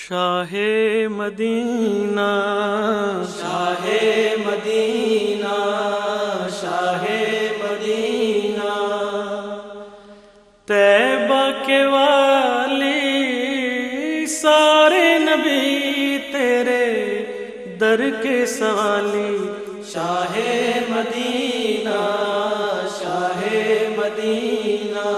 شاہ مدینہ شاہ مدینہ شاہ مدینہ طیبہ کے والی سارے نبی تیرے در کے سوالی شاہ مدینہ شاہ مدینہ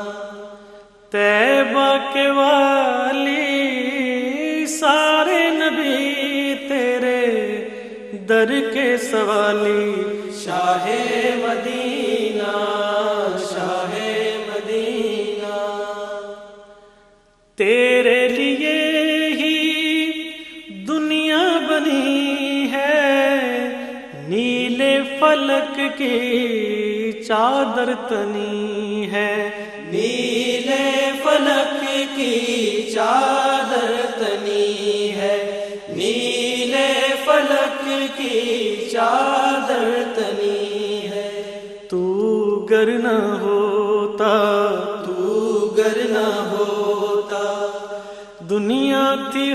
طیبہ کے والی سارے نبی تیرے در کے سوالی شاہ مدینہ شاہ مدینہ تیرے لیے ہی دنیا بنی ہے نیلے فلک کی چادر تنی ہے نیلے فلک کی چادر تنی ہے نیلے فلک کی چادر تنی ہے تو گر نہ ہوتا تو گر نہ ہوتا دنیا تھی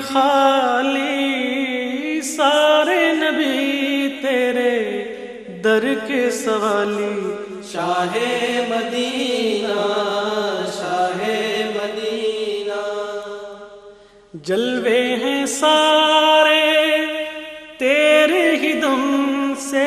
خالی سارے نبی تیرے در کے سوالی شاہ مدینہ شاہ مدینہ جلوے ہیں سارے تیرے ہی دم سے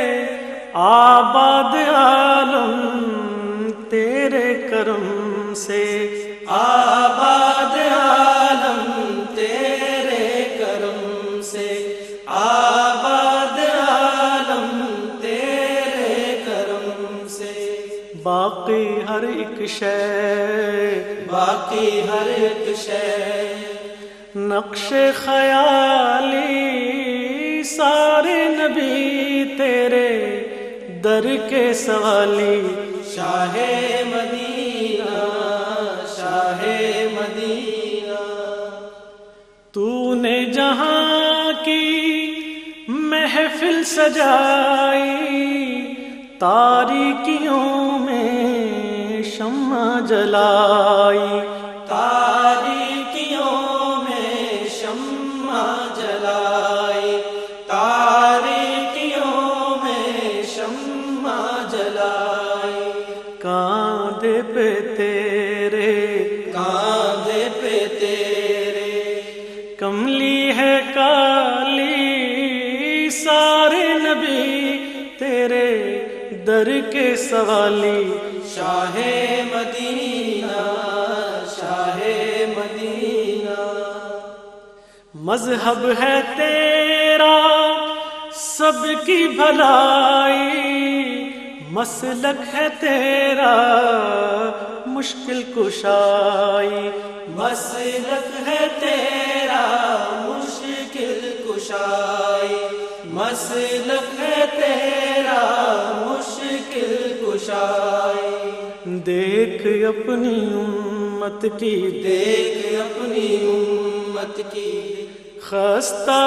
آباد عالم تیرے کرم سے آباد عالم تیرے کرم سے آباد عالم تیرے کرم سے باقی ہر ایک شے باقی ہر ایک شے نقش خیالی سارے نبی تیرے در کے سوالی شاہ مدینہ شاہ مدینہ تو نے جہاں کی محفل سجائی تاریکیوں میں شمع جلائی تاریکیوں میں شمع جلائی تاریکیوں میں شمع جلائی کاندھے پہ تیرے کاندھے پہ تیرے کملی ہے کالی سارے نبی تیرے در کے سوالی شاہ مدینہ شاہ مدینہ مذہب ہے تیرا سب کی بھلائی مسلک ہے تیرا مشکل کشائی مسلک ہے تیرا مشکل کشائی مسلک ہے تیرا مشکل کشائی دیکھ اپنی امت کی دیکھ اپنی امت کی خستہ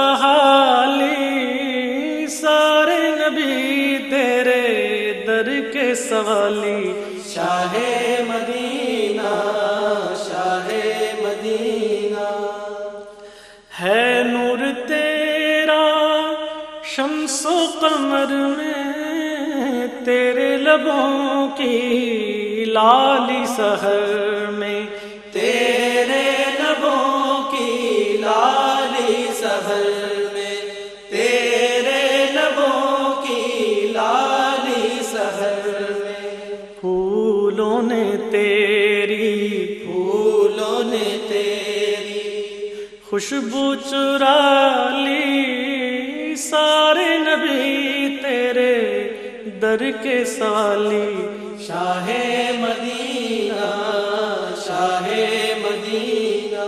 حالی سارے نبی تیرے در کے سوالی شاہ مدینہ شاہ مدینہ ہے نور تیرا شمس و قمر میں تیرے لبوں کی لالی سحر میں تیرے لبوں کی لالی سحر میں تیرے لبوں کی لالی سحر میں پھولوں نے تیری خوشبو چرا لی سارے نبی تیرے در کے سوالی شاہ مدینہ شاہ مدینہ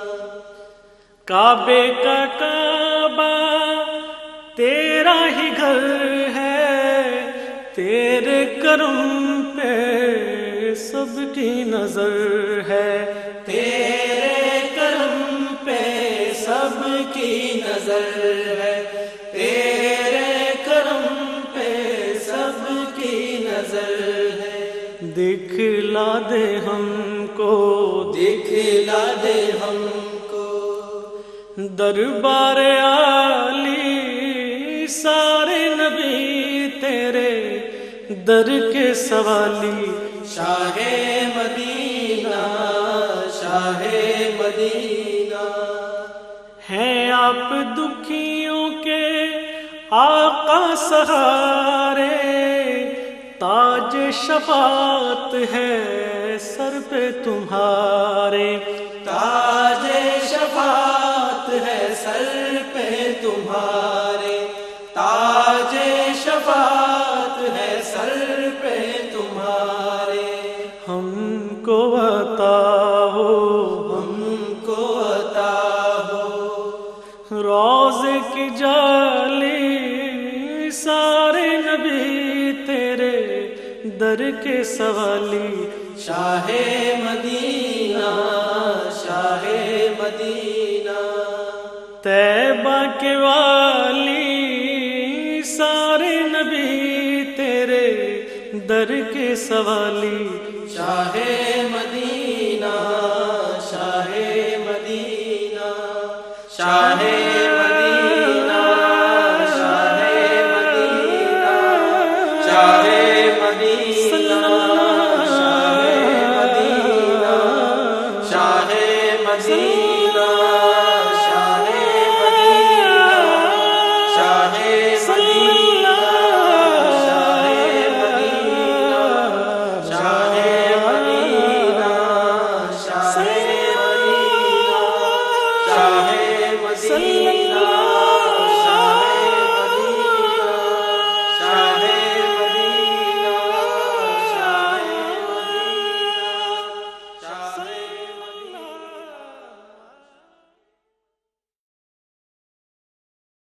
کعبے کا کعبہ تیرا ہی گھر ہے تیرے کرم پہ سب کی نظر ہے تیرے کرم پہ سب کی نظر ہے تیرے کرم پہ سب کی نظر ہے دکھلا دے ہم کو دکھلا دے ہم کو دربار عالی سارے نبی تیرے در کے سوالی، شاہ مدینہ شاہ مدینہ، ہیں آپ دکھیوں کے آقا سہارے، تاج شفاعت ہے سر پہ تمہارے، تاج شفاعت ہے سر پہ تمہارے، تاج شفاعت ہے سر پہ تمہارے، ہم کو عطا ہو ہم کو عطا ہو، روضے کی جالی سارے نبی تیرے در کے سوالی، شاہ مدینہ شاہ مدینہ، طیبہ کے والی سارے نبی تیرے در کے سوالی، شاہ مدینہ شاہ مدینہ، شاہ مدینہ شاہ مدینہ، شاہ مدینہ شاہ مدینہ، شاہ مدینہ شاہ مدینہ، شاہ مدینہ شاہ مدینہ، شاہ مدینہ شاہ مدینہ، شاہ مدینہ